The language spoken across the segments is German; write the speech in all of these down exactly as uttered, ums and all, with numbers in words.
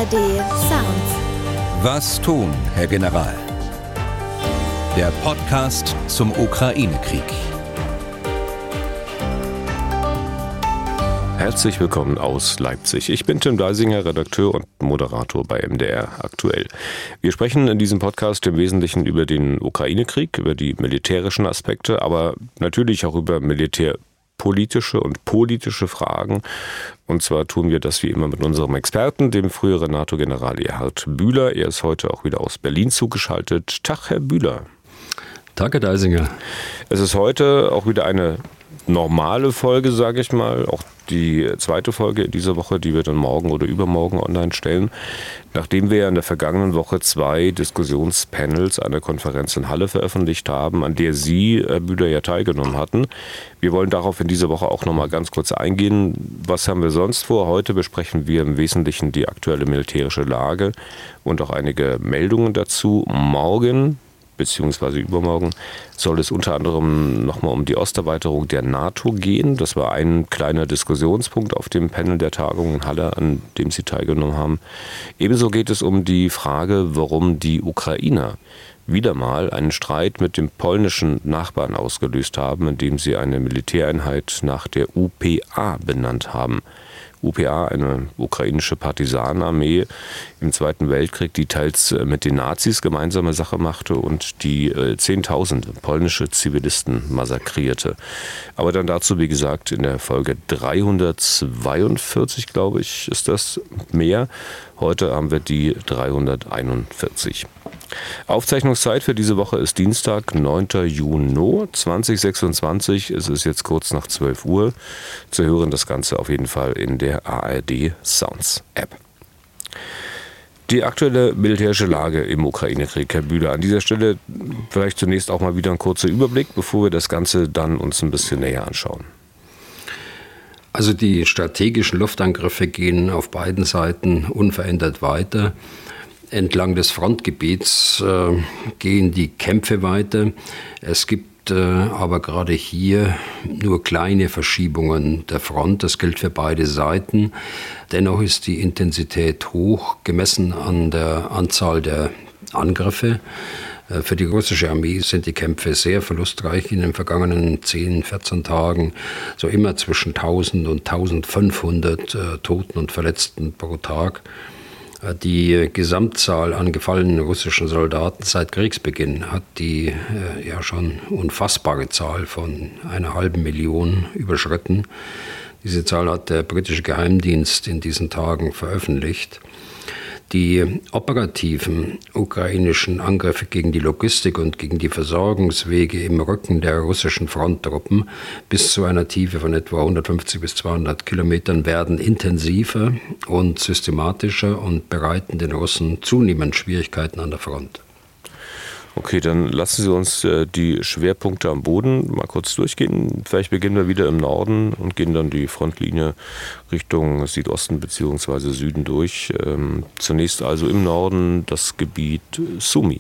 R D Sounds. Was tun, Herr General? Der Podcast zum Ukraine-Krieg. Herzlich willkommen aus Leipzig. Ich bin Tim Deisinger, Redakteur und Moderator bei M D R aktuell. Wir sprechen in diesem Podcast im Wesentlichen über den Ukraine-Krieg, über die militärischen Aspekte, aber natürlich auch über militärpolitische und politische Fragen. Und zwar tun wir das wie immer mit unserem Experten, dem früheren NATO-General Erhard Bühler. Er ist heute auch wieder aus Berlin zugeschaltet. Tag, Herr Bühler. Tag, Herr Deisinger. Es ist heute auch wieder eine normale Folge, sage ich mal. Auch die zweite Folge in dieser Woche, die wir dann morgen oder übermorgen online stellen. Nachdem wir ja in der vergangenen Woche zwei Diskussionspanels einer Konferenz in Halle veröffentlicht haben, an der Sie, Herr Bühler, ja teilgenommen hatten. Wir wollen darauf in dieser Woche auch nochmal ganz kurz eingehen. Was haben wir sonst vor? Heute besprechen wir im Wesentlichen die aktuelle militärische Lage und auch einige Meldungen dazu. Morgen beziehungsweise übermorgen soll es unter anderem nochmal um die Osterweiterung der NATO gehen. Das war ein kleiner Diskussionspunkt auf dem Panel der Tagung in Halle, an dem Sie teilgenommen haben. Ebenso geht es um die Frage, warum die Ukrainer wieder mal einen Streit mit dem polnischen Nachbarn ausgelöst haben, indem sie eine Militäreinheit nach der U P A benannt haben. U P A, eine ukrainische Partisanenarmee im Zweiten Weltkrieg, die teils mit den Nazis gemeinsame Sache machte und die äh, Zehntausende polnische Zivilisten massakrierte. Aber dann dazu, wie gesagt, in der Folge dreihundertzweiundvierzig, glaube ich, ist das mehr. Heute haben wir die dreihunderteinundvierzig. Aufzeichnungszeit für diese Woche ist Dienstag, neunter Juni zweitausendsechsundzwanzig. Es ist jetzt kurz nach zwölf Uhr. Zu hören das Ganze auf jeden Fall in der A R D Sounds App. Die aktuelle militärische Lage im Ukraine-Krieg, Herr Bühler. An dieser Stelle vielleicht zunächst auch mal wieder ein kurzer Überblick, bevor wir das Ganze dann uns ein bisschen näher anschauen. Also die strategischen Luftangriffe gehen auf beiden Seiten unverändert weiter. Entlang des Frontgebiets äh, gehen die Kämpfe weiter. Es gibt äh, aber gerade hier nur kleine Verschiebungen der Front. Das gilt für beide Seiten. Dennoch ist die Intensität hoch, gemessen an der Anzahl der Angriffe. Äh, für die russische Armee sind die Kämpfe sehr verlustreich in den vergangenen zehn, vierzehn Tagen. So immer zwischen tausend und eintausendfünfhundert äh, Toten und Verletzten pro Tag. Die Gesamtzahl an gefallenen russischen Soldaten seit Kriegsbeginn hat die äh, ja schon unfassbare Zahl von einer halben Million überschritten. Diese Zahl hat der britische Geheimdienst in diesen Tagen veröffentlicht. Die operativen ukrainischen Angriffe gegen die Logistik und gegen die Versorgungswege im Rücken der russischen Fronttruppen bis zu einer Tiefe von etwa hundertfünfzig bis zweihundert Kilometern werden intensiver und systematischer und bereiten den Russen zunehmend Schwierigkeiten an der Front. Okay, dann lassen Sie uns äh, die Schwerpunkte am Boden mal kurz durchgehen. Vielleicht beginnen wir wieder im Norden und gehen dann die Frontlinie Richtung Südosten bzw. Süden durch. Ähm, zunächst also im Norden das Gebiet Sumy.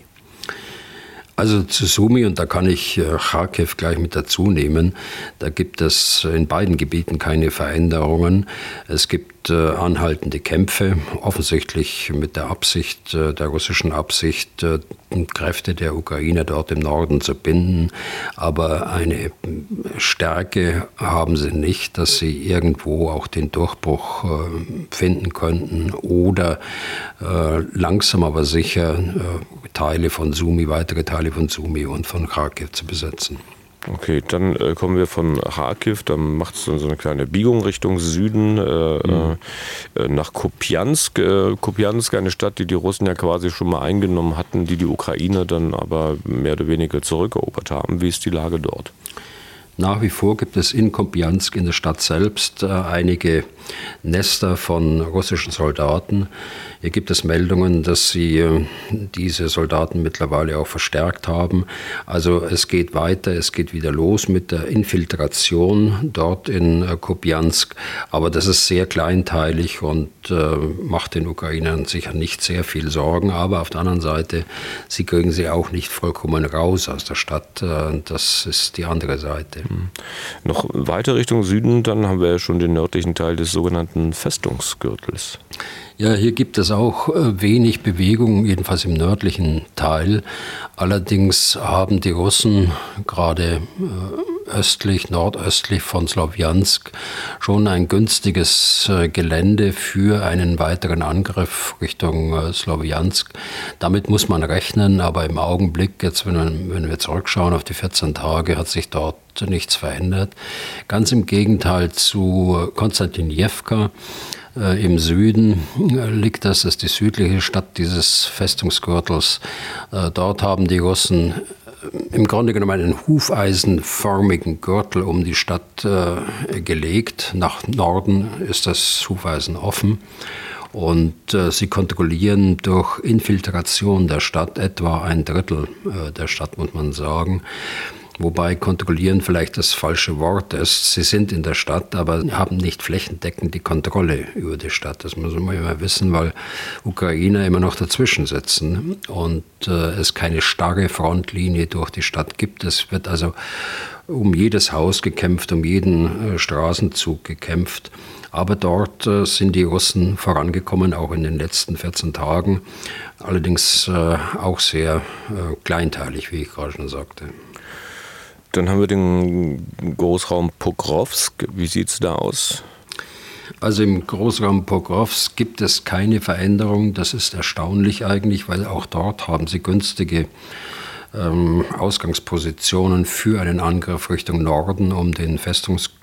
Also zu Sumy, und da kann ich Charkiw gleich mit dazu nehmen, da gibt es in beiden Gebieten keine Veränderungen. Es gibt äh, anhaltende Kämpfe, offensichtlich mit der Absicht, äh, der russischen Absicht, äh, Kräfte der Ukrainer dort im Norden zu binden. Aber eine Stärke haben sie nicht, dass sie irgendwo auch den Durchbruch äh, finden könnten oder äh, langsam aber sicher äh, Teile von Sumy, weitere Teile von Sumy und von Charkiw zu besetzen. Okay, dann äh, kommen wir von Charkiw, dann macht es so eine kleine Biegung Richtung Süden äh, mhm. äh, nach Kupiansk. Äh, Kupiansk, eine Stadt, die die Russen ja quasi schon mal eingenommen hatten, die die Ukrainer dann aber mehr oder weniger zurückerobert haben. Wie ist die Lage dort? Nach wie vor gibt es in Kupiansk, in der Stadt selbst, äh, einige Nester von russischen Soldaten. Hier gibt es Meldungen, dass sie äh, diese Soldaten mittlerweile auch verstärkt haben. Also es geht weiter, es geht wieder los mit der Infiltration dort in äh, Kupiansk. Aber das ist sehr kleinteilig und äh, macht den Ukrainern sicher nicht sehr viel Sorgen. Aber auf der anderen Seite, sie kriegen sie auch nicht vollkommen raus aus der Stadt. Äh, das ist die andere Seite. Mhm. Noch weiter Richtung Süden, dann haben wir ja schon den nördlichen Teil des sogenannten Festungsgürtels. Ja, hier gibt es auch wenig Bewegung, jedenfalls im nördlichen Teil. Allerdings haben die Russen gerade östlich, nordöstlich von Slowjansk schon ein günstiges Gelände für einen weiteren Angriff Richtung Slowjansk. Damit muss man rechnen, aber im Augenblick, jetzt wenn, wenn wir zurückschauen auf die vierzehn Tage, hat sich dort nichts verändert. Ganz im Gegenteil zu Konstantinjewka. Äh, Im Süden äh, liegt das, das ist die südliche Stadt dieses Festungsgürtels. Äh, dort haben die Russen äh, im Grunde genommen einen hufeisenförmigen Gürtel um die Stadt äh, gelegt. Nach Norden ist das Hufeisen offen. Und äh, sie kontrollieren durch Infiltration der Stadt etwa ein Drittel äh, der Stadt, muss man sagen. Wobei kontrollieren vielleicht das falsche Wort ist. Sie sind in der Stadt, aber haben nicht flächendeckend die Kontrolle über die Stadt. Das muss man immer wissen, weil Ukrainer immer noch dazwischen sitzen und äh, es keine starre Frontlinie durch die Stadt gibt. Es wird also um jedes Haus gekämpft, um jeden äh, Straßenzug gekämpft. Aber dort äh, sind die Russen vorangekommen, auch in den letzten vierzehn Tagen. Allerdings äh, auch sehr äh, kleinteilig, wie ich gerade schon sagte. Dann haben wir den Großraum Pokrovsk. Wie sieht es da aus? Also im Großraum Pokrovsk gibt es keine Veränderung. Das ist erstaunlich eigentlich, weil auch dort haben sie günstige ähm, Ausgangspositionen für einen Angriff Richtung Norden, um den Festungsgürtel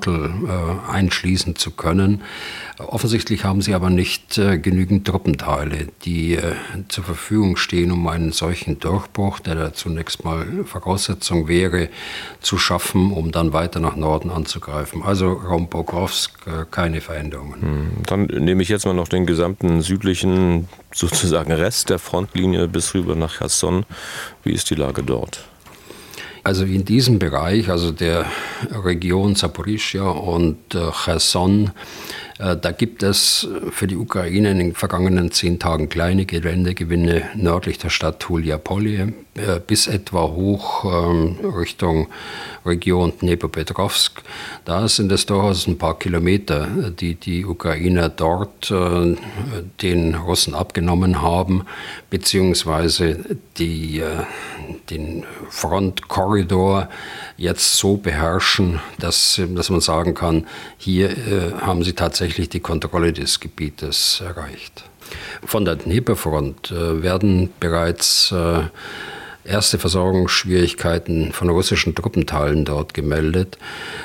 äh, einschließen zu können. Offensichtlich haben sie aber nicht äh, genügend Truppenteile, die äh, zur Verfügung stehen, um einen solchen Durchbruch, der da zunächst mal Voraussetzung wäre, zu schaffen, um dann weiter nach Norden anzugreifen. Also Raum Pokrovsk, äh, keine Veränderungen. Dann nehme ich jetzt mal noch den gesamten südlichen, sozusagen Rest der Frontlinie bis rüber nach Cherson. Wie ist die Lage dort? Also in diesem Bereich, also der Region Saporischschja und äh, Cherson, äh, da gibt es für die Ukraine in den vergangenen zehn Tagen kleine Geländegewinne nördlich der Stadt Tuljapolje äh, bis etwa hoch äh, Richtung Region Dnepropetrovsk. Da sind es durchaus ein paar Kilometer, die die Ukrainer dort äh, den Russen abgenommen haben, beziehungsweise die, äh, den Frontkorridor jetzt so beherrschen, dass, dass man sagen kann, hier äh, haben sie tatsächlich die Kontrolle des Gebietes erreicht. Von der Dneperfront äh, werden bereits äh, erste Versorgungsschwierigkeiten von russischen Truppenteilen dort gemeldet.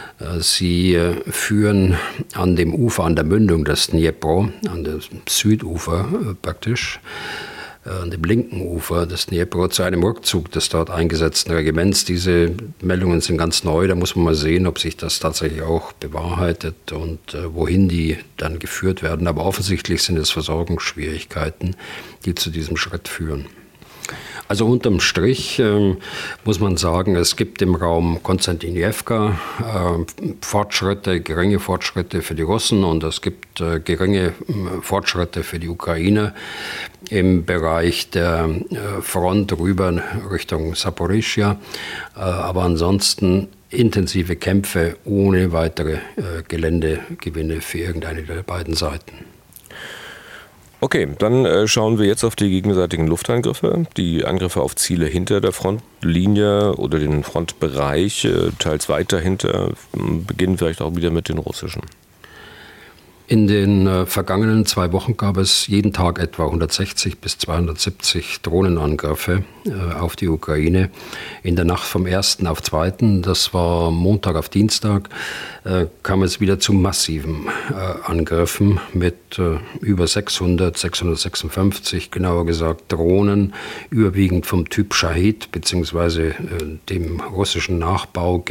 Sie äh, führen an dem Ufer, an der Mündung des Dnipro, an dem Südufer äh, praktisch, an dem linken Ufer des Dnipro zu einem Rückzug des dort eingesetzten Regiments. Diese Meldungen sind ganz neu, da muss man mal sehen, ob sich das tatsächlich auch bewahrheitet und äh, wohin die dann geführt werden. Aber offensichtlich sind es Versorgungsschwierigkeiten, die zu diesem Schritt führen. Also unterm Strich äh, muss man sagen, es gibt im Raum Konstantinjewka äh, Fortschritte, geringe Fortschritte für die Russen und es gibt äh, geringe äh, Fortschritte für die Ukrainer im Bereich der äh, Front rüber Richtung Saporischschja. Äh, aber ansonsten intensive Kämpfe ohne weitere äh, Geländegewinne für irgendeine der beiden Seiten. Okay, dann äh, schauen wir jetzt auf die gegenseitigen Luftangriffe, die Angriffe auf Ziele hinter der Frontlinie oder den Frontbereich, äh, teils weiter hinter, beginnen vielleicht auch wieder mit den russischen. In den äh, vergangenen zwei Wochen gab es jeden Tag etwa hundertsechzig bis zweihundertsiebzig Drohnenangriffe äh, auf die Ukraine. In der Nacht vom ersten auf zweiten, das war Montag auf Dienstag, äh, kam es wieder zu massiven äh, Angriffen mit äh, über sechshundert, sechshundertsechsundfünfzig, genauer gesagt Drohnen, überwiegend vom Typ Shahid, beziehungsweise äh, dem russischen Nachbau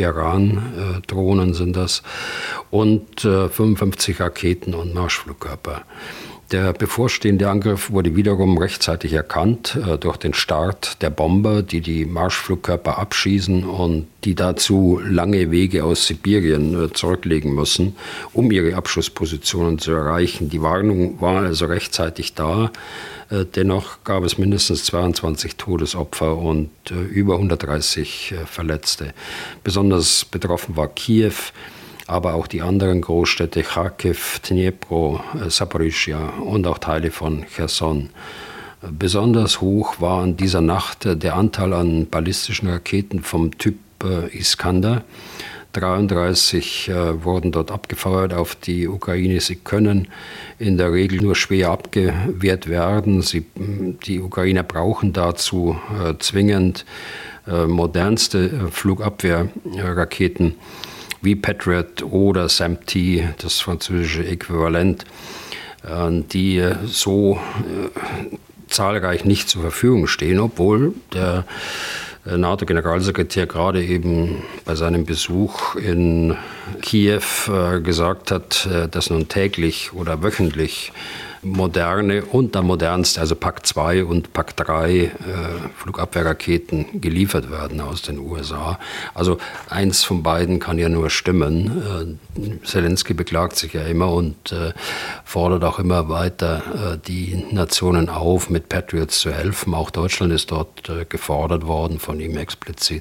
Geran-Drohnen äh, sind das, und äh, fünfundfünfzig Raketen und Marschflugkörper. Der bevorstehende Angriff wurde wiederum rechtzeitig erkannt äh, durch den Start der Bomber, die die Marschflugkörper abschießen und die dazu lange Wege aus Sibirien äh, zurücklegen müssen, um ihre Abschusspositionen zu erreichen. Die Warnung war also rechtzeitig da. Äh, dennoch gab es mindestens zweiundzwanzig Todesopfer und äh, über hundertdreißig äh, Verletzte. Besonders betroffen war Kiew, aber auch die anderen Großstädte Charkiw, Dnipro, Saporischschja und auch Teile von Cherson. Besonders hoch war in dieser Nacht der Anteil an ballistischen Raketen vom Typ Iskander. dreiunddreißig äh, wurden dort abgefeuert auf die Ukraine. Sie können in der Regel nur schwer abgewehrt werden. Sie, die Ukrainer brauchen dazu äh, zwingend äh, modernste äh, Flugabwehrraketen wie Patriot oder S A M T, das französische Äquivalent, die so zahlreich nicht zur Verfügung stehen, obwohl der NATO-Generalsekretär gerade eben bei seinem Besuch in Kiew gesagt hat, dass nun täglich oder wöchentlich moderne und dann modernste, also Pak zwei und Pak drei äh, Flugabwehrraketen geliefert werden aus den U S A. Also eins von beiden kann ja nur stimmen. Äh, Zelensky beklagt sich ja immer und äh, fordert auch immer weiter äh, die Nationen auf, mit Patriots zu helfen. Auch Deutschland ist dort äh, gefordert worden, von ihm explizit.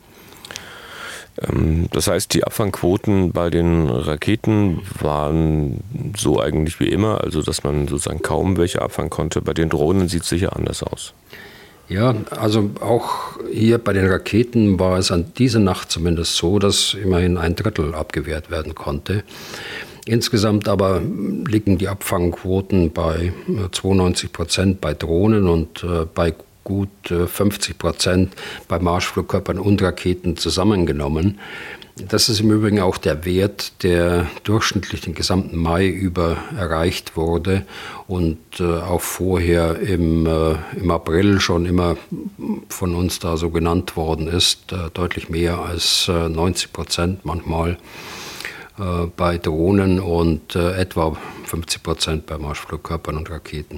Das heißt, die Abfangquoten bei den Raketen waren so eigentlich wie immer, also dass man sozusagen kaum welche abfangen konnte. Bei den Drohnen sieht es sicher anders aus. Ja, also auch hier bei den Raketen war es an dieser Nacht zumindest so, dass immerhin ein Drittel abgewehrt werden konnte. Insgesamt aber liegen die Abfangquoten bei zweiundneunzig Prozent bei Drohnen und äh, bei gut fünfzig Prozent bei Marschflugkörpern und Raketen zusammengenommen. Das ist im Übrigen auch der Wert, der durchschnittlich den gesamten Mai über erreicht wurde und äh, auch vorher im, äh, im April schon immer von uns da so genannt worden ist, äh, deutlich mehr als äh, neunzig Prozent manchmal äh, bei Drohnen und äh, etwa fünfzig Prozent bei Marschflugkörpern und Raketen.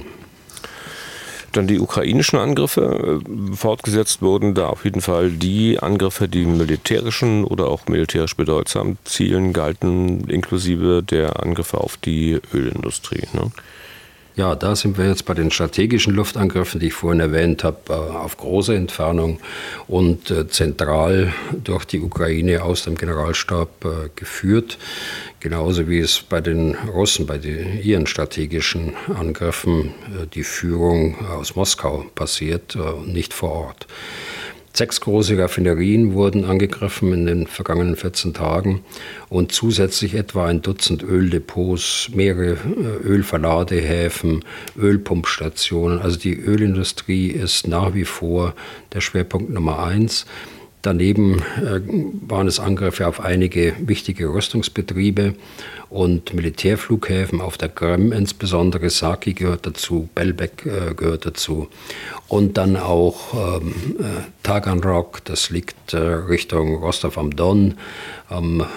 Dann die ukrainischen Angriffe. Fortgesetzt wurden da auf jeden Fall die Angriffe, die militärischen oder auch militärisch bedeutsamen Zielen galten, inklusive der Angriffe auf die Ölindustrie. Ne? Ja, da sind wir jetzt bei den strategischen Luftangriffen, die ich vorhin erwähnt habe, auf große Entfernung und zentral durch die Ukraine aus dem Generalstab geführt. Genauso wie es bei den Russen, bei den, ihren strategischen Angriffen, die Führung aus Moskau passiert und nicht vor Ort. Sechs große Raffinerien wurden angegriffen in den vergangenen vierzehn Tagen und zusätzlich etwa ein Dutzend Öldepots, mehrere Ölverladehäfen, Ölpumpstationen. Also die Ölindustrie ist nach wie vor der Schwerpunkt Nummer eins. Daneben äh, waren es Angriffe auf einige wichtige Rüstungsbetriebe und Militärflughäfen auf der Krim, insbesondere Saki gehört dazu, Belbek äh, gehört dazu. Und dann auch ähm, äh, Taganrog, das liegt äh, Richtung Rostov am Don, am äh,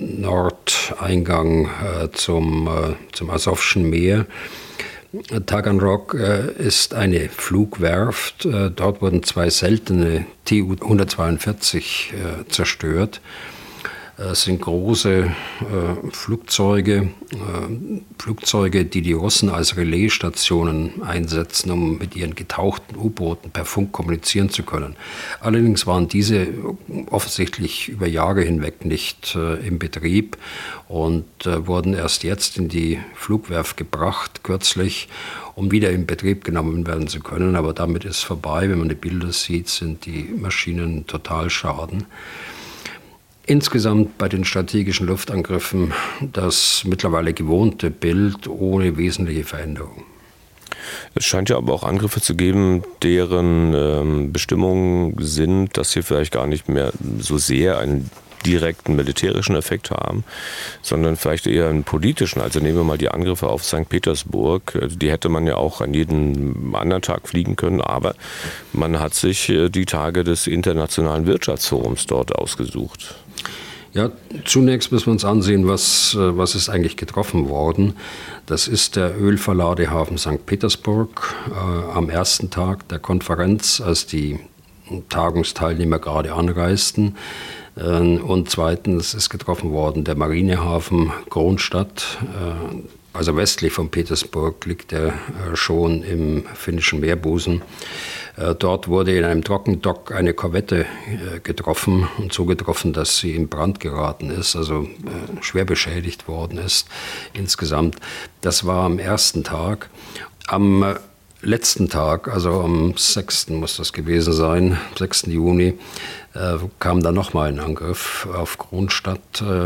Nordeingang äh, zum, äh, zum Asowschen Meer. Taganrog äh, ist eine Flugwerft. Äh, dort wurden zwei seltene T U hundertzweiundvierzig äh, zerstört. Es sind große äh, Flugzeuge, äh, Flugzeuge, die die Russen als Relaisstationen einsetzen, um mit ihren getauchten U-Booten per Funk kommunizieren zu können. Allerdings waren diese offensichtlich über Jahre hinweg nicht äh, im Betrieb und äh, wurden erst jetzt in die Flugwerft gebracht, kürzlich, um wieder in Betrieb genommen werden zu können. Aber damit ist vorbei. Wenn man die Bilder sieht, sind die Maschinen total schaden. Insgesamt bei den strategischen Luftangriffen das mittlerweile gewohnte Bild ohne wesentliche Veränderung. Es scheint ja aber auch Angriffe zu geben, deren ähm, Bestimmungen sind, dass sie vielleicht gar nicht mehr so sehr einen direkten militärischen Effekt haben, sondern vielleicht eher einen politischen. Also nehmen wir mal die Angriffe auf Sankt Petersburg. Die hätte man ja auch an jedem anderen Tag fliegen können, aber man hat sich die Tage des Internationalen Wirtschaftsforums dort ausgesucht. Ja, zunächst müssen wir uns ansehen, was, was ist eigentlich getroffen worden. Das ist der Ölverladehafen Sankt Petersburg äh, am ersten Tag der Konferenz, als die Tagungsteilnehmer gerade anreisten. Äh, und zweitens ist getroffen worden der Marinehafen Kronstadt. Äh, also westlich von Petersburg liegt er äh, schon im finnischen Meerbusen. Dort wurde in einem Trockendock eine Korvette getroffen und so getroffen, dass sie in Brand geraten ist, also schwer beschädigt worden ist insgesamt. Das war am ersten Tag. Am letzten Tag, also am sechsten muss das gewesen sein, sechsten Juni, äh, kam dann nochmal ein Angriff auf Kronstadt, äh, äh,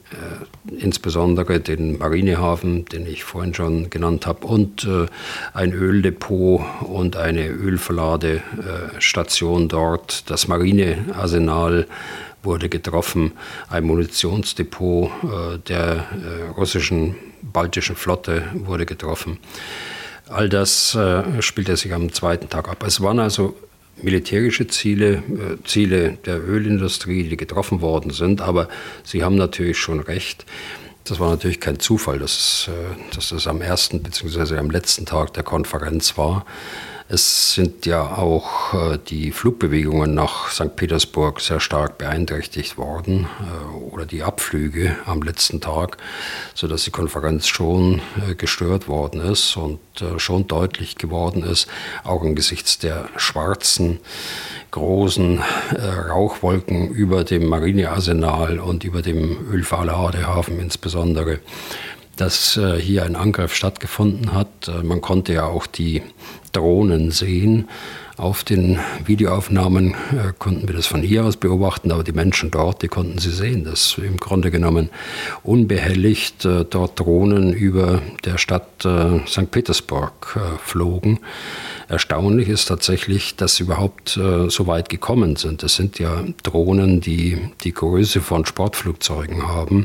insbesondere den Marinehafen, den ich vorhin schon genannt habe, und äh, ein Öldepot und eine Ölverladestation dort. Das Marinearsenal wurde getroffen, ein Munitionsdepot äh, der äh, russischen baltischen Flotte wurde getroffen. All das äh, spielte sich am zweiten Tag ab. Es waren also militärische Ziele, äh, Ziele der Ölindustrie, die getroffen worden sind, aber Sie haben natürlich schon recht. Das war natürlich kein Zufall, dass, äh, dass das am ersten bzw. am letzten Tag der Konferenz war. Es sind ja auch äh, die Flugbewegungen nach Sankt Petersburg sehr stark beeinträchtigt worden äh, oder die Abflüge am letzten Tag, sodass die Konferenz schon äh, gestört worden ist und äh, schon deutlich geworden ist, auch angesichts der schwarzen, großen äh, Rauchwolken über dem Marinearsenal und über dem Ölverladehafen insbesondere, dass äh, hier ein Angriff stattgefunden hat. Äh, man konnte ja auch die Drohnen sehen. Auf den Videoaufnahmen äh, konnten wir das von hier aus beobachten, aber die Menschen dort, die konnten sie sehen, dass im Grunde genommen unbehelligt äh, dort Drohnen über der Stadt äh, Sankt Petersburg äh, flogen. Erstaunlich ist tatsächlich, dass sie überhaupt äh, so weit gekommen sind. Das sind ja Drohnen, die die Größe von Sportflugzeugen haben.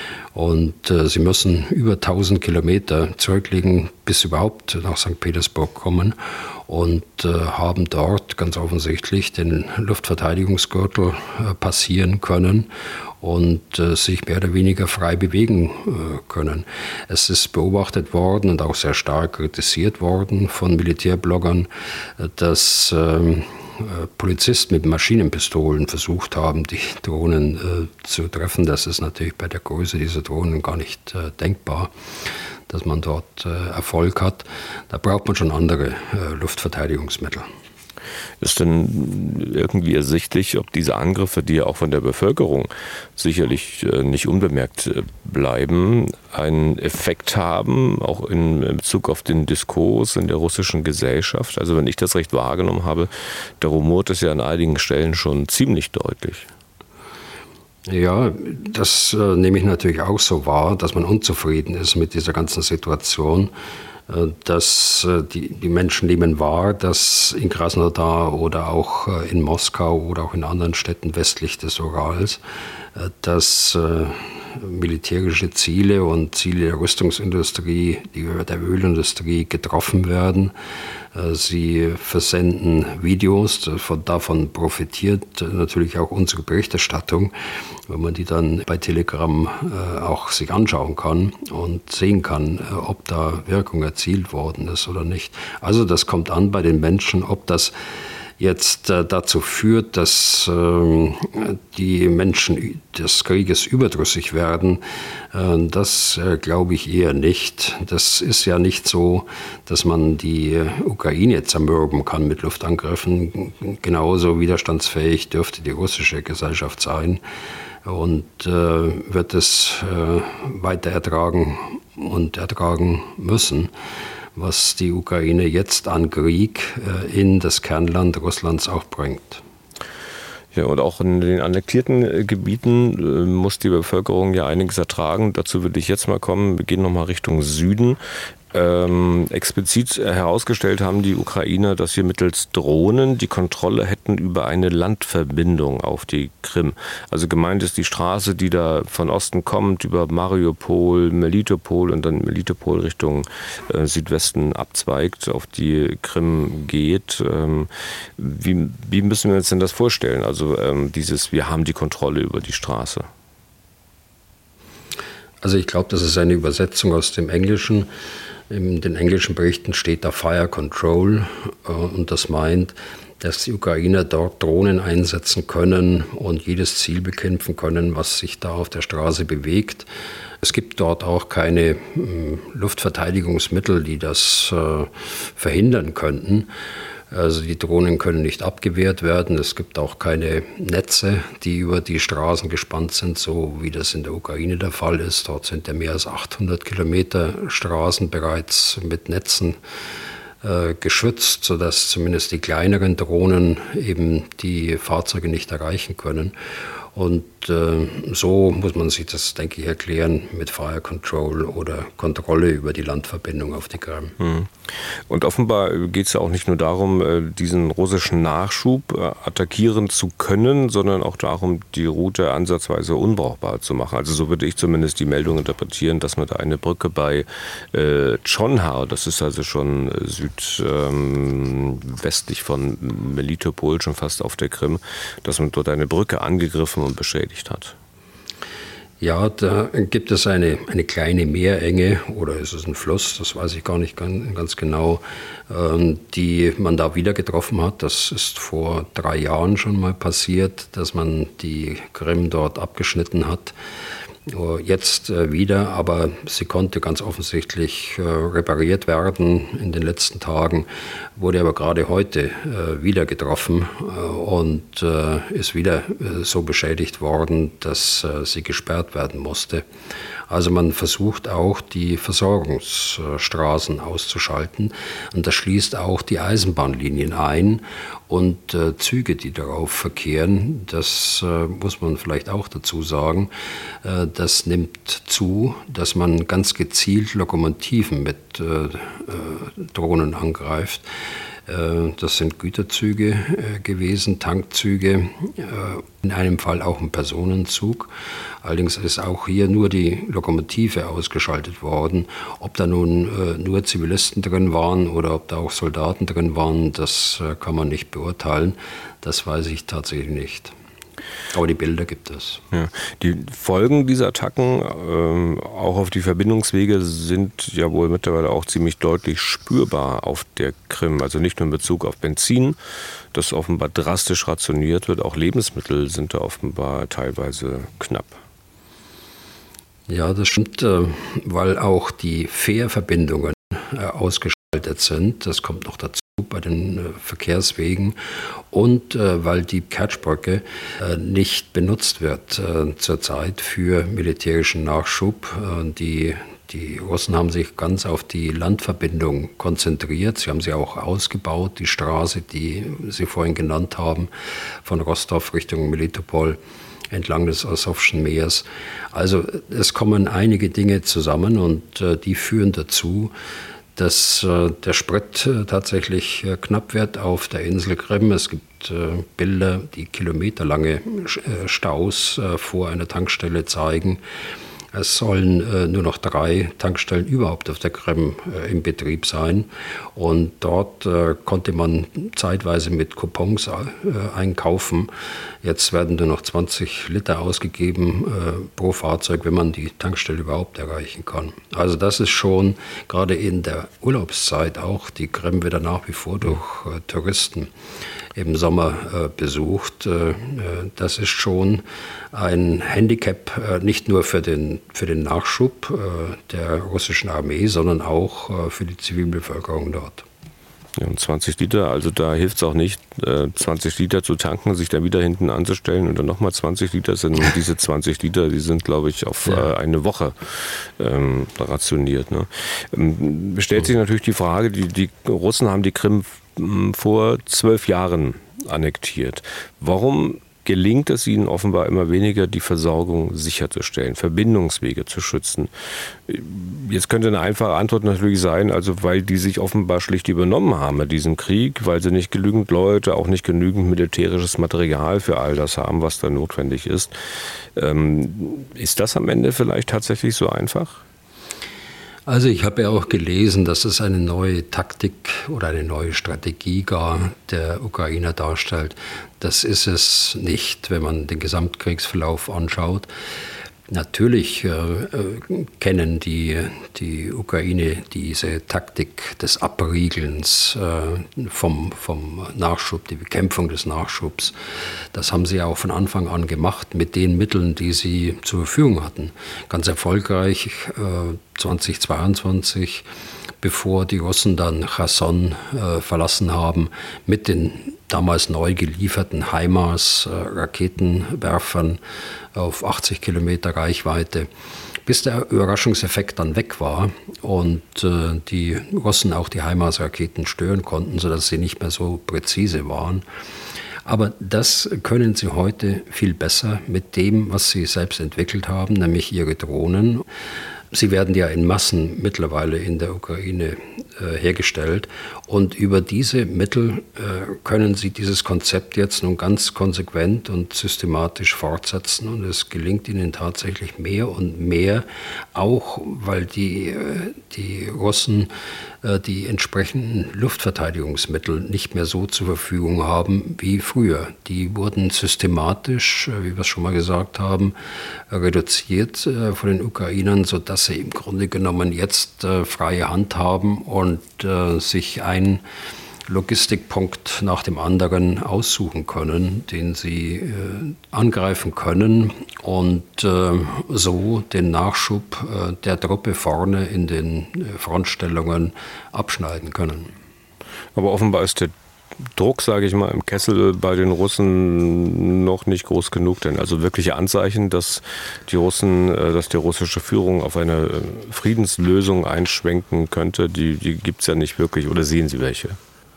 Und äh, sie müssen über tausend Kilometer zurücklegen, bis sie überhaupt nach Sankt Petersburg kommen und äh, haben dort ganz offensichtlich den Luftverteidigungsgürtel äh, passieren können und äh, sich mehr oder weniger frei bewegen äh, können. Es ist beobachtet worden und auch sehr stark kritisiert worden von Militärbloggern, äh, dass äh, Polizisten mit Maschinenpistolen versucht haben, die Drohnen äh, zu treffen. Das ist natürlich bei der Größe dieser Drohnen gar nicht äh, denkbar, dass man dort äh, Erfolg hat. Da braucht man schon andere äh, Luftverteidigungsmittel. Ist denn irgendwie ersichtlich, ob diese Angriffe, die ja auch von der Bevölkerung sicherlich nicht unbemerkt bleiben, einen Effekt haben, auch in Bezug auf den Diskurs in der russischen Gesellschaft? Also wenn ich das recht wahrgenommen habe, da rumort es ja an einigen Stellen schon ziemlich deutlich. Ja, das äh, nehme ich natürlich auch so wahr, dass man unzufrieden ist mit dieser ganzen Situation. Dass die, die Menschen nehmen wahr, dass in Krasnodar oder auch in Moskau oder auch in anderen Städten westlich des Urals, dass äh, militärische Ziele und Ziele der Rüstungsindustrie, die, der Ölindustrie getroffen werden. Äh, sie versenden Videos, davon, davon profitiert natürlich auch unsere Berichterstattung, wenn man die dann bei Telegram äh, auch sich anschauen kann und sehen kann, äh, ob da Wirkung erzielt worden ist oder nicht. Also das kommt an bei den Menschen, ob das jetzt äh, dazu führt, dass äh, die Menschen des Krieges überdrüssig werden, äh, das äh, glaube ich eher nicht. Das ist ja nicht so, dass man die Ukraine zermürben kann mit Luftangriffen. Genauso widerstandsfähig dürfte die russische Gesellschaft sein und äh, wird es äh, weiter ertragen und ertragen müssen, was die Ukraine jetzt an Krieg äh, in das Kernland Russlands auch bringt. Ja, und auch in den annektierten äh, Gebieten äh, muss die Bevölkerung ja einiges ertragen. Dazu würde ich jetzt mal kommen. Wir gehen nochmal Richtung Süden. Ähm, explizit herausgestellt haben die Ukrainer, dass sie mittels Drohnen die Kontrolle hätten über eine Landverbindung auf die Krim. Also gemeint ist die Straße, die da von Osten kommt, über Mariupol, Melitopol und dann Melitopol Richtung äh, Südwesten abzweigt, auf die Krim geht. Ähm, wie, wie müssen wir uns denn das vorstellen? Also ähm, dieses, wir haben die Kontrolle über die Straße. Also ich glaube, das ist eine Übersetzung aus dem Englischen. In den englischen Berichten steht da Fire Control und das meint, dass die Ukrainer dort Drohnen einsetzen können und jedes Ziel bekämpfen können, was sich da auf der Straße bewegt. Es gibt dort auch keine hm, Luftverteidigungsmittel, die das äh, verhindern könnten. Also die Drohnen können nicht abgewehrt werden. Es gibt auch keine Netze, die über die Straßen gespannt sind, so wie das in der Ukraine der Fall ist. Dort sind ja mehr als achthundert Kilometer Straßen bereits mit Netzen äh, geschützt, sodass zumindest die kleineren Drohnen eben die Fahrzeuge nicht erreichen können. Und äh, so muss man sich das, denke ich, erklären mit Fire Control oder Kontrolle über die Landverbindung auf die Krim. Und offenbar geht es ja auch nicht nur darum, diesen russischen Nachschub attackieren zu können, sondern auch darum, die Route ansatzweise unbrauchbar zu machen. Also so würde ich zumindest die Meldung interpretieren, dass man da eine Brücke bei äh, Tschonhar, das ist also schon südwestlich ähm, von Melitopol, schon fast auf der Krim, dass man dort eine Brücke angegriffen und beschädigt hat. Ja, da gibt es eine, eine kleine Meerenge oder ist es ein Fluss, das weiß ich gar nicht ganz, ganz genau, die man da wieder getroffen hat. Das ist vor drei Jahren schon mal passiert, dass man die Krim dort abgeschnitten hat. Jetzt wieder, aber sie konnte ganz offensichtlich repariert werden in den letzten Tagen, wurde aber gerade heute wieder getroffen und ist wieder so beschädigt worden, dass sie gesperrt werden musste. Also man versucht auch, die Versorgungsstraßen auszuschalten und das schließt auch die Eisenbahnlinien ein und äh, Züge, die darauf verkehren. Das äh, muss man vielleicht auch dazu sagen. Äh, das nimmt zu, dass man ganz gezielt Lokomotiven mit äh, äh, Drohnen angreift. Das sind Güterzüge gewesen, Tankzüge, in einem Fall auch ein Personenzug. Allerdings ist auch hier nur die Lokomotive ausgeschaltet worden. Ob da nun nur Zivilisten drin waren oder ob da auch Soldaten drin waren, das kann man nicht beurteilen. Das weiß ich tatsächlich nicht. Aber die Bilder gibt es. Ja. Die Folgen dieser Attacken, ähm, auch auf die Verbindungswege, sind ja wohl mittlerweile auch ziemlich deutlich spürbar auf der Krim. Also nicht nur in Bezug auf Benzin, das offenbar drastisch rationiert wird, auch Lebensmittel sind da offenbar teilweise knapp. Ja, das stimmt, weil auch die Fährverbindungen ausgeschaltet sind. Das kommt noch dazu bei den äh, Verkehrswegen und äh, weil die Kertschbrücke äh, nicht benutzt wird äh, zurzeit für militärischen Nachschub. Äh, die, die Russen haben sich ganz auf die Landverbindung konzentriert. Sie haben sie auch ausgebaut, die Straße, die Sie vorhin genannt haben, von Rostov Richtung Melitopol entlang des Asowschen Meers. Also es kommen einige Dinge zusammen und äh, die führen dazu, dass äh, der Sprit äh, tatsächlich äh, knapp wird auf der Insel Krim. Es gibt äh, Bilder, die kilometerlange äh, Staus äh, vor einer Tankstelle zeigen. Es sollen äh, nur noch drei Tankstellen überhaupt auf der Krim äh, im Betrieb sein. Und dort äh, konnte man zeitweise mit Coupons äh, einkaufen. Jetzt werden nur noch zwanzig Liter ausgegeben äh, pro Fahrzeug, wenn man die Tankstelle überhaupt erreichen kann. Also das ist schon gerade in der Urlaubszeit auch die Krim wieder nach wie vor durch äh, Touristen im Sommer äh, besucht. Äh, das ist schon ein Handicap, äh, nicht nur für den, für den Nachschub äh, der russischen Armee, sondern auch äh, für die Zivilbevölkerung dort. Ja, und zwanzig Liter, also da hilft es auch nicht, äh, zwanzig Liter zu tanken, sich dann wieder hinten anzustellen und dann nochmal zwanzig Liter sind. Und diese zwanzig Liter, die sind, glaube ich, auf ja. äh, eine Woche ähm, rationiert. Ne? Ähm, stellt sich natürlich die Frage, die, die Russen haben die Krim vor zwölf Jahren annektiert. Warum gelingt es ihnen offenbar immer weniger, die Versorgung sicherzustellen, Verbindungswege zu schützen? Jetzt könnte eine einfache Antwort natürlich sein, also weil die sich offenbar schlicht übernommen haben mit diesem Krieg, weil sie nicht genügend Leute, auch nicht genügend militärisches Material für all das haben, was da notwendig ist. Ähm, ist das am Ende vielleicht tatsächlich so einfach? Also ich habe ja auch gelesen, dass es eine neue Taktik oder eine neue Strategie gar der Ukrainer darstellt. Das ist es nicht, wenn man den Gesamtkriegsverlauf anschaut. Natürlich äh, kennen die, die Ukraine diese Taktik des Abriegelns äh, vom, vom Nachschub, die Bekämpfung des Nachschubs. Das haben sie auch von Anfang an gemacht mit den Mitteln, die sie zur Verfügung hatten. Ganz erfolgreich äh, zweitausendzweiundzwanzig, bevor die Russen dann Cherson äh, verlassen haben, mit den damals neu gelieferten HIMARS-Raketenwerfern auf achtzig Kilometer Reichweite, bis der Überraschungseffekt dann weg war und äh, die Russen auch die HIMARS-Raketen stören konnten, sodass sie nicht mehr so präzise waren. Aber das können sie heute viel besser mit dem, was sie selbst entwickelt haben, nämlich ihre Drohnen. Sie werden ja in Massen mittlerweile in der Ukraine äh, hergestellt und über diese Mittel äh, können Sie dieses Konzept jetzt nun ganz konsequent und systematisch fortsetzen und es gelingt Ihnen tatsächlich mehr und mehr, auch weil die, äh, die Russen äh, die entsprechenden Luftverteidigungsmittel nicht mehr so zur Verfügung haben wie früher. Die wurden systematisch, äh, wie wir es schon mal gesagt haben, äh, reduziert äh, von den Ukrainern, sodass sie im Grunde genommen jetzt äh, freie Hand haben und äh, sich ein Logistikpunkt nach dem anderen aussuchen können, den sie äh, angreifen können und äh, so den Nachschub äh, der Truppe vorne in den äh, Frontstellungen abschneiden können. Aber offenbar ist der Druck, sage ich mal, im Kessel bei den Russen noch nicht groß genug, denn also wirkliche Anzeichen, dass die Russen, dass die russische Führung auf eine Friedenslösung einschwenken könnte, die, die gibt es ja nicht wirklich, oder sehen Sie welche?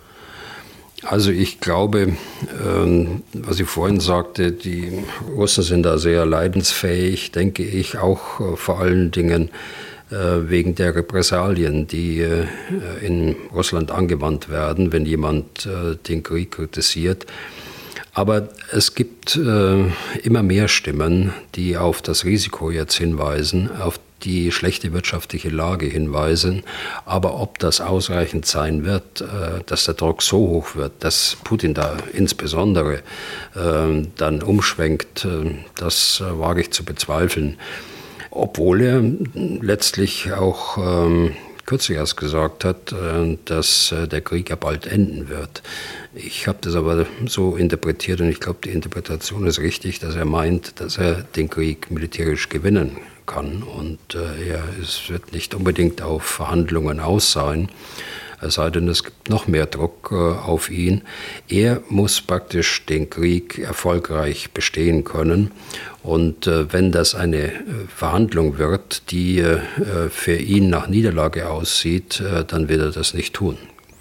Also ich glaube, ähm, was ich vorhin sagte, die Russen sind da sehr leidensfähig, denke ich, auch äh, vor allen Dingen wegen der Repressalien, die in Russland angewandt werden, wenn jemand den Krieg kritisiert. Aber es gibt immer mehr Stimmen, die auf das Risiko jetzt hinweisen, auf die schlechte wirtschaftliche Lage hinweisen. Aber ob das ausreichend sein wird, dass der Druck so hoch wird, dass Putin da insbesondere dann umschwenkt, das wage ich zu bezweifeln. Obwohl er letztlich auch ähm, kürzlich erst gesagt hat, äh, dass äh, der Krieg ja bald enden wird. Ich habe das aber so interpretiert und ich glaube, die Interpretation ist richtig, dass er meint, dass er den Krieg militärisch gewinnen kann. Und äh, er, es wird nicht unbedingt auf Verhandlungen aus sein. Es sei denn, es gibt noch mehr Druck äh, auf ihn. Er muss praktisch den Krieg erfolgreich bestehen können. Und äh, wenn das eine äh, Verhandlung wird, die äh, für ihn nach Niederlage aussieht, äh, dann wird er das nicht tun.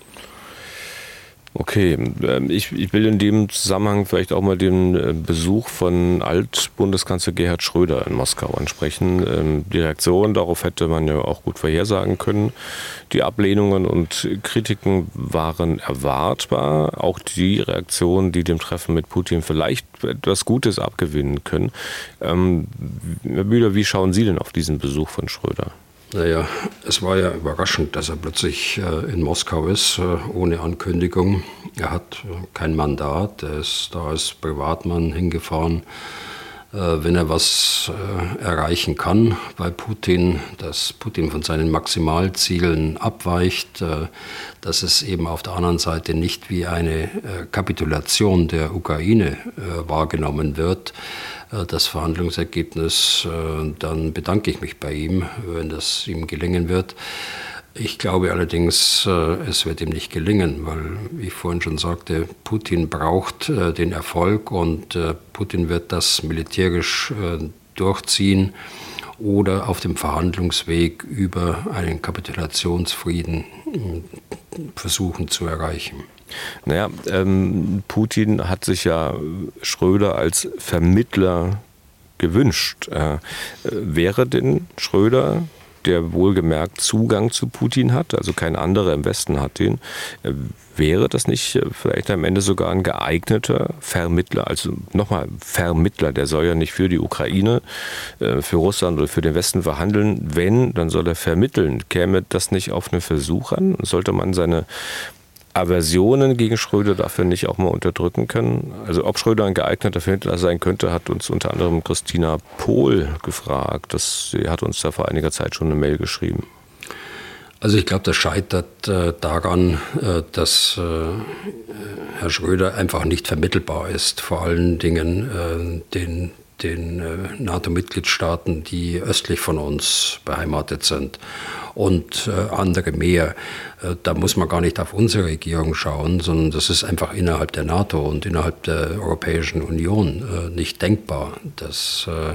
Okay, ich, ich will in dem Zusammenhang vielleicht auch mal den Besuch von Altbundeskanzler Gerhard Schröder in Moskau ansprechen. Die Reaktion darauf hätte man ja auch gut vorhersagen können. Die Ablehnungen und Kritiken waren erwartbar. Auch die Reaktionen, die dem Treffen mit Putin vielleicht etwas Gutes abgewinnen können. Ähm, Herr Bühler, wie schauen Sie denn auf diesen Besuch von Schröder? Naja, es war ja überraschend, dass er plötzlich äh, in Moskau ist, äh, ohne Ankündigung. Er hat äh, kein Mandat, er ist da als Privatmann hingefahren. Äh, wenn er was äh, erreichen kann bei Putin, dass Putin von seinen Maximalzielen abweicht, äh, dass es eben auf der anderen Seite nicht wie eine äh, Kapitulation der Ukraine äh, wahrgenommen wird, das Verhandlungsergebnis, dann bedanke ich mich bei ihm, wenn das ihm gelingen wird. Ich glaube allerdings, es wird ihm nicht gelingen, weil, wie ich vorhin schon sagte, Putin braucht den Erfolg und Putin wird das militärisch durchziehen oder auf dem Verhandlungsweg über einen Kapitulationsfrieden versuchen zu erreichen. Naja, ähm, Putin hat sich ja Schröder als Vermittler gewünscht. Äh, wäre denn Schröder, der wohlgemerkt Zugang zu Putin hat, also kein anderer im Westen hat den, äh, wäre das nicht vielleicht am Ende sogar ein geeigneter Vermittler, also nochmal Vermittler, der soll ja nicht für die Ukraine, äh, für Russland oder für den Westen verhandeln, wenn, dann soll er vermitteln. Käme das nicht auf einen Versuch an? Sollte man seine Aversionen gegen Schröder dafür nicht auch mal unterdrücken können? Also ob Schröder ein geeigneter Vermittler sein könnte, hat uns unter anderem Christina Pohl gefragt. Das, sie hat uns da vor einiger Zeit schon eine Mail geschrieben. Also ich glaube, das scheitert äh, daran, äh, dass äh, Herr Schröder einfach nicht vermittelbar ist. Vor allen Dingen äh, den, den äh, NATO-Mitgliedstaaten, die östlich von uns beheimatet sind und äh, andere mehr. Äh, da muss man gar nicht auf unsere Regierung schauen, sondern das ist einfach innerhalb der NATO und innerhalb der Europäischen Union äh, nicht denkbar, dass äh,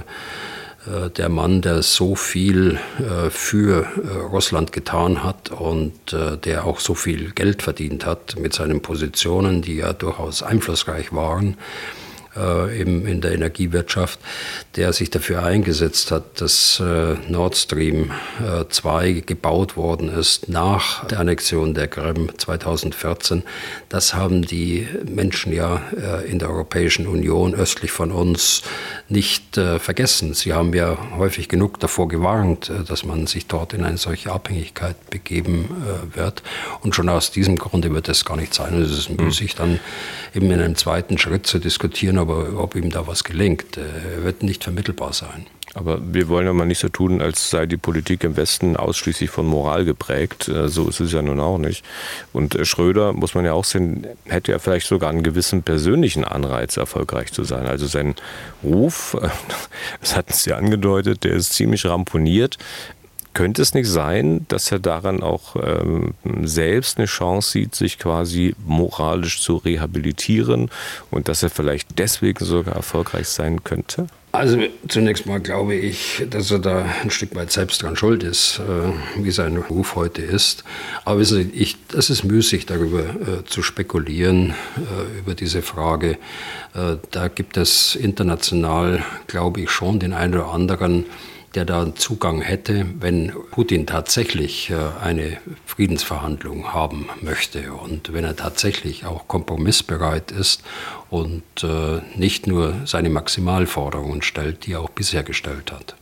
der Mann, der so viel äh, für äh, Russland getan hat und äh, der auch so viel Geld verdient hat mit seinen Positionen, die ja durchaus einflussreich waren äh, im, in der Energiewirtschaft, der sich dafür eingesetzt hat, dass äh, Nord Stream äh, zwei gebaut worden ist nach der Annexion der Krim zweitausendvierzehn. Das haben die Menschen ja äh, in der Europäischen Union östlich von uns nicht äh, vergessen. Sie haben ja häufig genug davor gewarnt, äh, dass man sich dort in eine solche Abhängigkeit begeben äh, wird. Und schon aus diesem Grunde wird es gar nicht sein. Und es ist müßig, dann eben in einem zweiten Schritt zu diskutieren, aber ob ihm da was gelingt. Er wird nicht vermittelbar sein. Aber wir wollen ja mal nicht so tun, als sei die Politik im Westen ausschließlich von Moral geprägt. So ist es ja nun auch nicht. Und Schröder, muss man ja auch sehen, hätte ja vielleicht sogar einen gewissen persönlichen Anreiz, erfolgreich zu sein. Also sein Ruf, das hatten Sie angedeutet, der ist ziemlich ramponiert. Könnte es nicht sein, dass er daran auch ähm, selbst eine Chance sieht, sich quasi moralisch zu rehabilitieren und dass er vielleicht deswegen sogar erfolgreich sein könnte? Also zunächst mal glaube ich, dass er da ein Stück weit selbst dran schuld ist, äh, wie sein Ruf heute ist. Aber wissen Sie, ich, es ist müßig, darüber äh, zu spekulieren, äh, über diese Frage. Äh, da gibt es international, glaube ich, schon den einen oder anderen, der da einen Zugang hätte, wenn Putin tatsächlich eine Friedensverhandlung haben möchte und wenn er tatsächlich auch kompromissbereit ist und nicht nur seine Maximalforderungen stellt, die er auch bisher gestellt hat.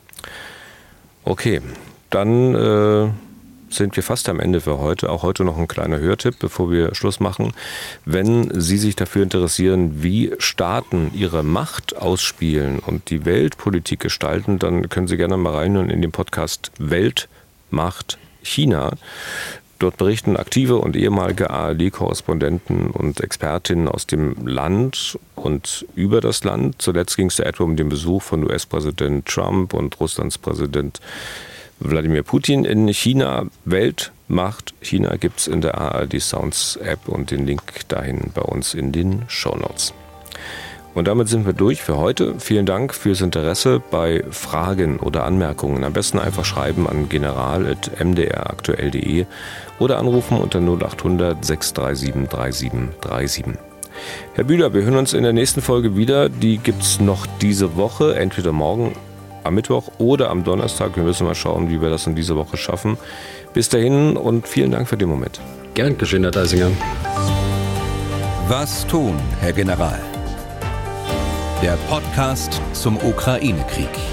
Okay, dann äh sind wir fast am Ende für heute. Auch heute noch ein kleiner Hörtipp, bevor wir Schluss machen. Wenn Sie sich dafür interessieren, wie Staaten ihre Macht ausspielen und die Weltpolitik gestalten, dann können Sie gerne mal reinhören in den Podcast Weltmacht China. Dort berichten aktive und ehemalige A R D-Korrespondenten und Expertinnen aus dem Land und über das Land. Zuletzt ging es da etwa um den Besuch von U S-Präsident Trump und Russlands Präsident Wladimir Putin in China. Weltmacht China gibt es in der A R D Sounds App und den Link dahin bei uns in den Shownotes. Und damit sind wir durch für heute. Vielen Dank fürs Interesse. Bei Fragen oder Anmerkungen am besten einfach schreiben an general at m d r aktuell punkt d e oder anrufen unter null acht hundert sechs drei sieben drei sieben drei sieben. Herr Bühler, wir hören uns in der nächsten Folge wieder. Die gibt es noch diese Woche, entweder morgen am Mittwoch oder am Donnerstag. Wir müssen mal schauen, wie wir das in dieser Woche schaffen. Bis dahin und vielen Dank für den Moment. Gern geschehen, Herr Deisinger. Was tun, Herr General? Der Podcast zum Ukraine-Krieg.